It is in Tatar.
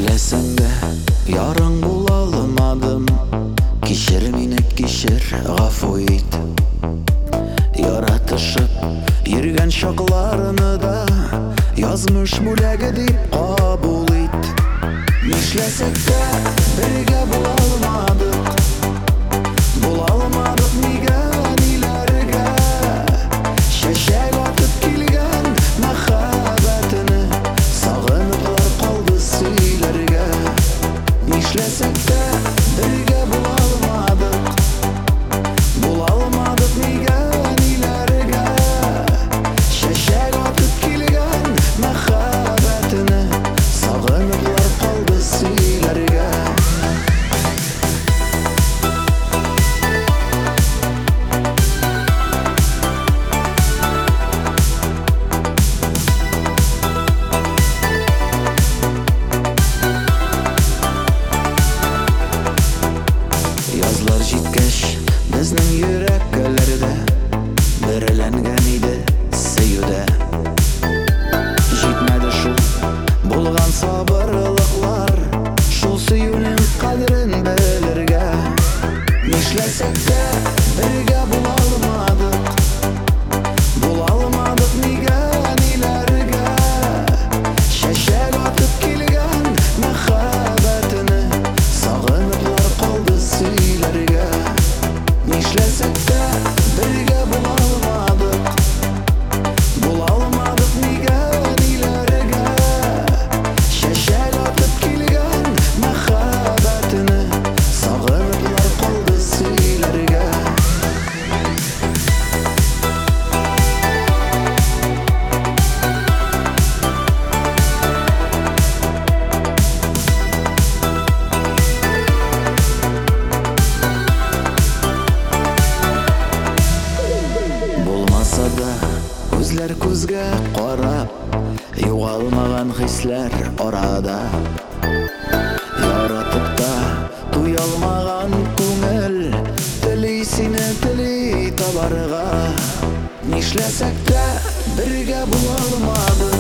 Белесең бе, ярың була алмадым. Кичер мине, кичер, гафу ит. Яратышып йөргән чакларны да язмыш бүләге дип кабул ит. Нишләсәк тә бергә була алмадык. Була алмадык нигә, ниләргә? Чәчәк атып килгән мәхәббәтне сагыныклар калды сөйләргә. Нишләсәк тә бергә була алмадык. Була алмадык нигә, ниләргә? Чәчәк атып килгән мәхәббәтне сагыныклар калды сөйләргә. Язлар җиткәч, безнең йөрәкләрдә берләнгән иде сөюдә. Җитмәде шул булган сабырлыклар, шул сөюнең кадерен белергә. Нишләсәк тә бергә була алмадык. Була алмадык нигә, ниләргә? Чәчәк атып килгән мәхәббәтне сагыныклар калды сөйләргә. Нишләсәк тә бергә була алмадык. Була алмадык нигә, ниләргә? Чәчәк атып килгән мәхәббәтне сагыныклар калды сөйләргә. Булмаса да күзләр күзгә карап, югалмаган хисләр арада. Яратып та туя алмаган күңел, тели сине тели табарга. Нишләсәк тә бергә була алмадык.